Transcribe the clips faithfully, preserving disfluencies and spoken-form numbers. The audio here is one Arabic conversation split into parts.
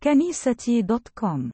كنيستي دوت كوم.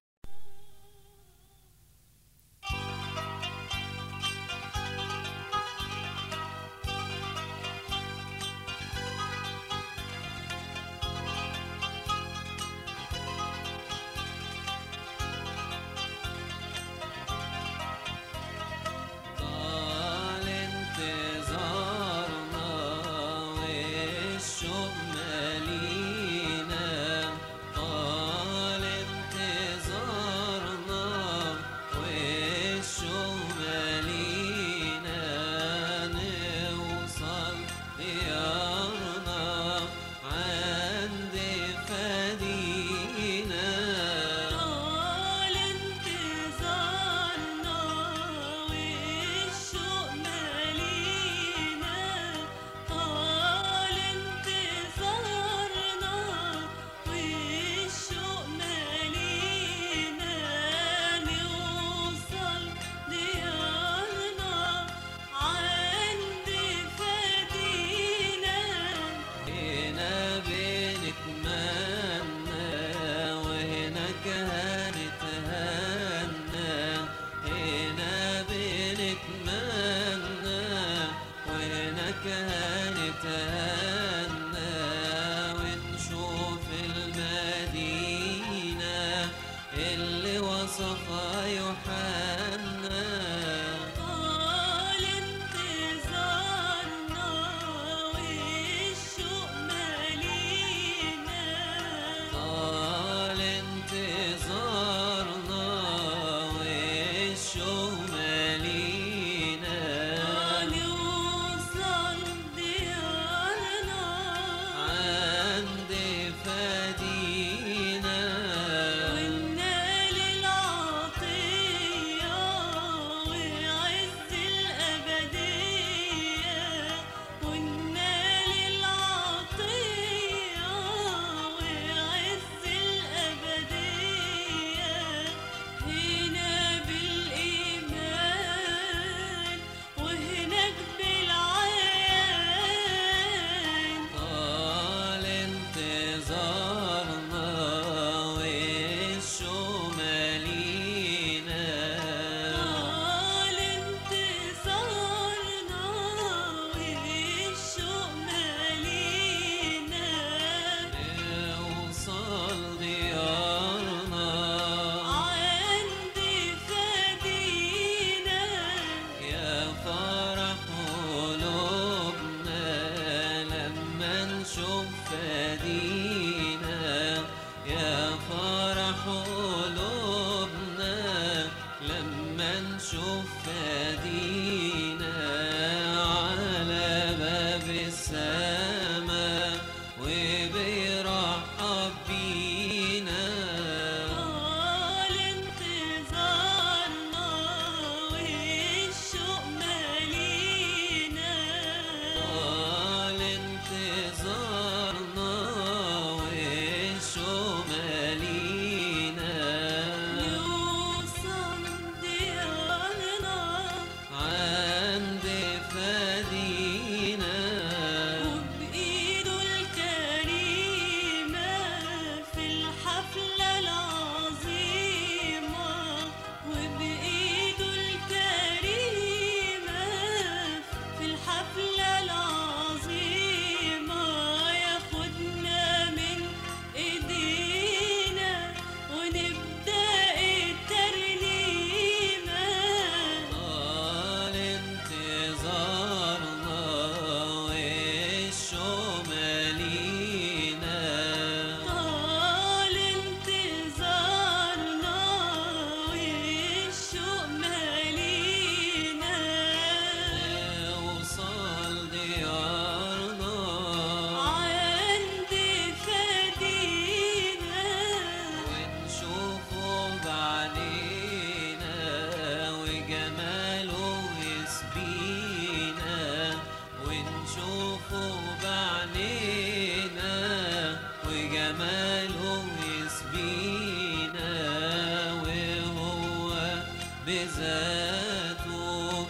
بذاته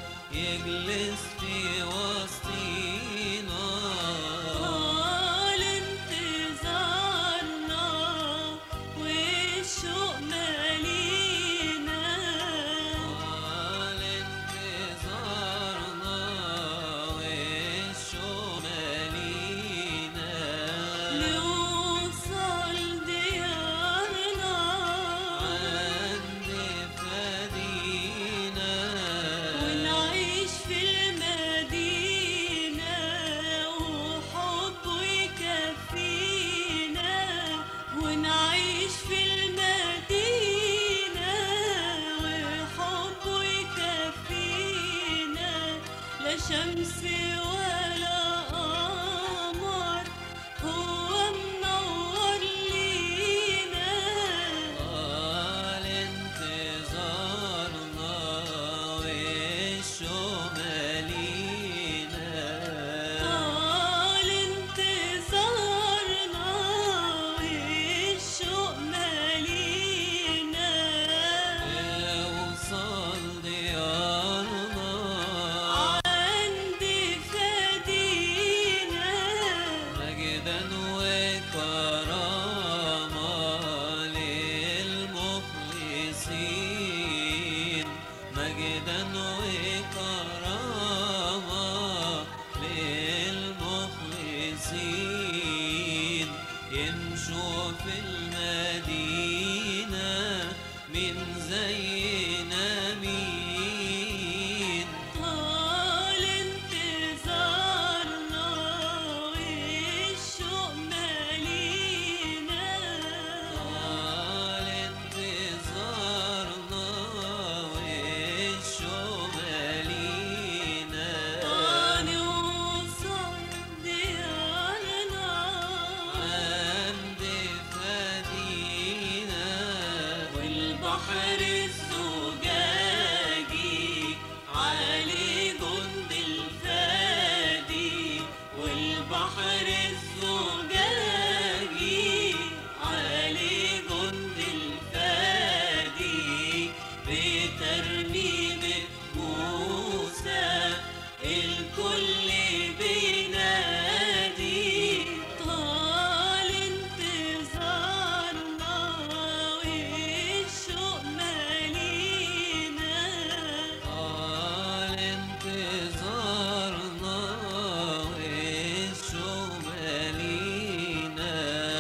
يجلس في وسطينا. طال انتظارنا شمس ولا قمر، هو منور لينا. طال انتظارنا والشوق مالينا. طال انتظارنا والشوق مالينا. اوصل ديارنا عند فدينا. مجدا وكرامة للمخلصين. مجدا وكرامة للمخلصين. يمشوا في المدينة من زينا مين. طال انتظارنا والشوق مالينا. طال انتظارنا والشوق مالينا. نوصل ديارنا عند فدينا. والبحر الزجاجي علي جند الفادي. والبحر الزجاجي علي جند الفادي. بترنيم موسى الكل بينادي. طال انتظارنا والشوق مالينا. طال انتظارنا والشوق مالينا.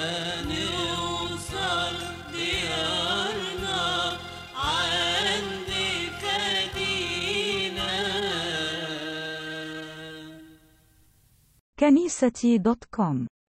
نوصل ديارنا عند فدينا. كنيستي دوت كوم